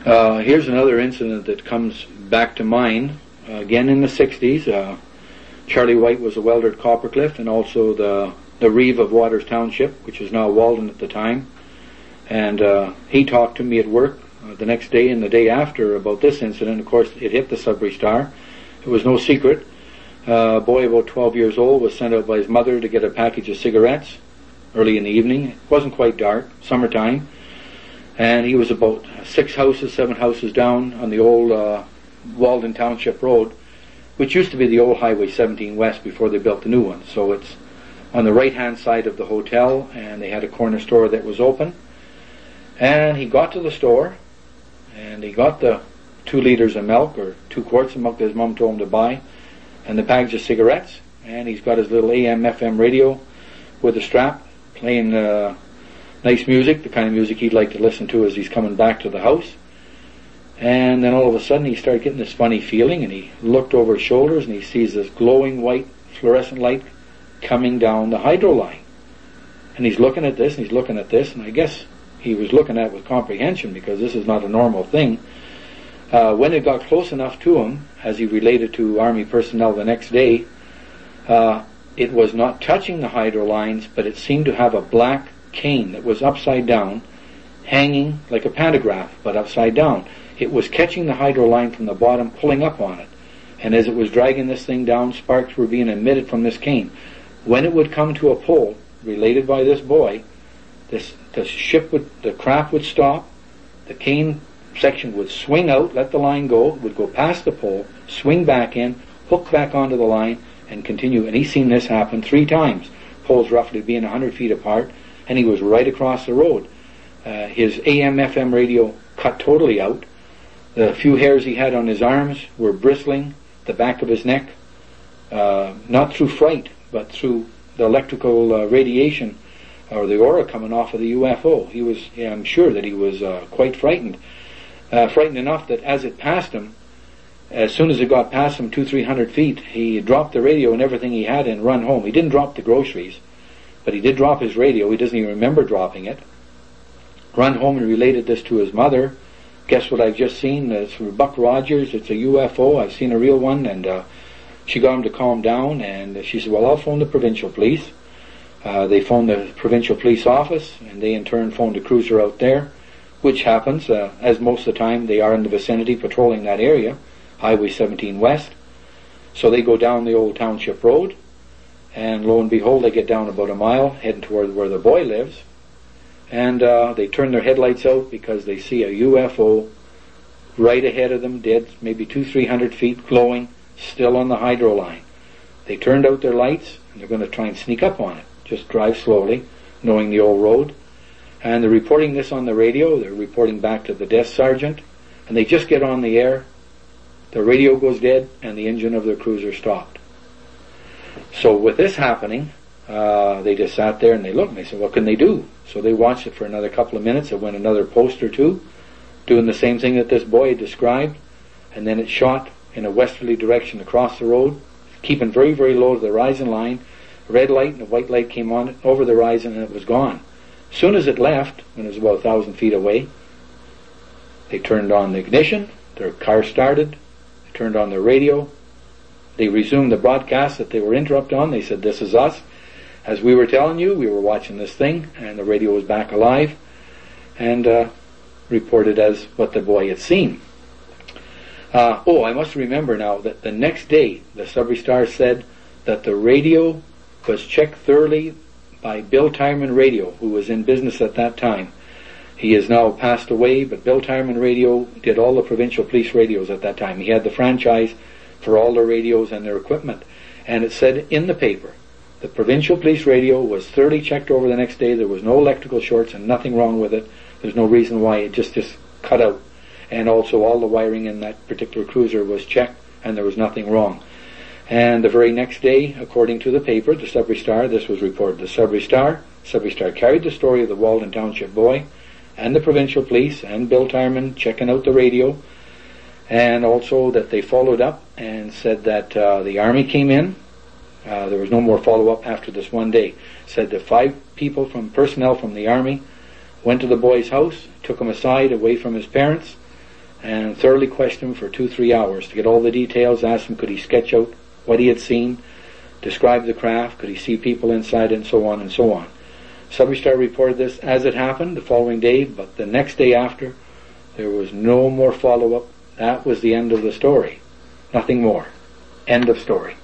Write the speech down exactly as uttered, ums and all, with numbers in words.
Uh, here's another incident that comes back to mind. Uh, again in the sixties, uh, Charlie White was a welder at Coppercliff and also the, the Reeve of Waters Township, which was now Walden at the time. And uh, he talked to me at work uh, the next day and the day after about this incident. Of course, it hit the Sudbury Star. It was no secret. Uh, a boy about twelve years old was sent out by his mother to get a package of cigarettes early in the evening. It wasn't quite dark, summertime. And he was about six houses, seven houses down on the old uh, Walden Township Road, which used to be the old Highway seventeen West before they built the new one. So it's on the right-hand side of the hotel, and they had a corner store that was open. And he got to the store, and he got the two liters of milk, or two quarts of milk that his mom told him to buy, and the package of cigarettes, and he's got his little A M F M radio with a strap, playing uh, nice music, the kind of music he'd like to listen to as he's coming back to the house. And then all of a sudden he started getting this funny feeling, and he looked over his shoulders and he sees this glowing white fluorescent light coming down the hydro line. And he's looking at this and he's looking at this, and I guess he was looking at it with comprehension because this is not a normal thing. Uh, when it got close enough to him, as he related to Army personnel the next day, uh, it was not touching the hydro lines, but it seemed to have a black cane that was upside down, hanging like a pantograph, but upside down. It was catching the hydro line from the bottom, pulling up on it. And as it was dragging this thing down, sparks were being emitted from this cane. When it would come to a pole, related by this boy, this the ship would, the craft would stop, the cane section would swing out, let the line go, would go past the pole, swing back in, hook back onto the line, and continue. And he's seen this happen three times, poles roughly being one hundred feet apart, and he was right across the road. Uh, his A M F M radio cut totally out. The few hairs he had on his arms were bristling, the back of his neck, uh, not through fright, but through the electrical uh, radiation or the aura coming off of the U F O. He was, yeah, I'm sure that he was uh, quite frightened. Uh, frightened enough that as it passed him, as soon as it got past him two, three hundred feet, he dropped the radio and everything he had and run home. He didn't drop the groceries, but he did drop his radio. He doesn't even remember dropping it. Run home and related this to his mother. Guess what I've just seen? It's from Buck Rogers. It's a U F O. I've seen a real one. And uh, she got him to calm down, and she said, well, I'll phone the provincial police. Uh, they phoned the provincial police office, and they in turn phoned a cruiser out there, which happens, uh, as most of the time they are in the vicinity patrolling that area, Highway seventeen West. So they go down the old township road, and lo and behold, they get down about a mile, heading toward where the boy lives, and uh, they turn their headlights out because they see a U F O right ahead of them, dead, maybe two, three hundred feet, glowing, still on the hydro line. They turned out their lights, and they're going to try and sneak up on it. Just drive slowly, knowing the old road. And they're reporting this on the radio. They're reporting back to the desk sergeant, and they just get on the air. The radio goes dead, and the engine of their cruiser stopped. So with this happening, uh, they just sat there and they looked, and they said, what can they do? So they watched it for another couple of minutes. It went another post or two, doing the same thing that this boy had described, and then it shot in a westerly direction across the road, keeping very, very low to the horizon line. A red light and a white light came on it over the horizon, and it was gone. As soon as it left, when it was about a thousand feet away, they turned on the ignition, their car started, they turned on their radio, they resumed the broadcast that they were interrupted on. They said, this is us. As we were telling you, we were watching this thing, and the radio was back alive, and uh, reported as what the boy had seen. Uh, oh, I must remember now that the next day, the Sudbury Star said that the radio was checked thoroughly by Bill Tireman Radio, who was in business at that time. He has now passed away, but Bill Tireman Radio did all the provincial police radios at that time. He had the franchise for all their radios and their equipment. And it said in the paper, the provincial police radio was thoroughly checked over the next day. There was no electrical shorts and nothing wrong with it. There's no reason why it just, just cut out. And also all the wiring in that particular cruiser was checked, and there was nothing wrong. And the very next day, according to the paper, the Sudbury Star, this was reported. The Sudbury Star, Sudbury Star carried the story of the Walden Township boy and the provincial police and Bill Tireman checking out the radio, and also that they followed up and said that uh, the Army came in. Uh, there was no more follow-up after this one day. Said that five people from personnel from the Army went to the boy's house, took him aside away from his parents, and thoroughly questioned him for two, three hours to get all the details, asked him could he sketch out what he had seen, describe the craft, could he see people inside it, and so on and so on. Subby Star reported this as it happened the following day, but the next day after, there was no more follow-up. That was the end of the story. Nothing more. End of story.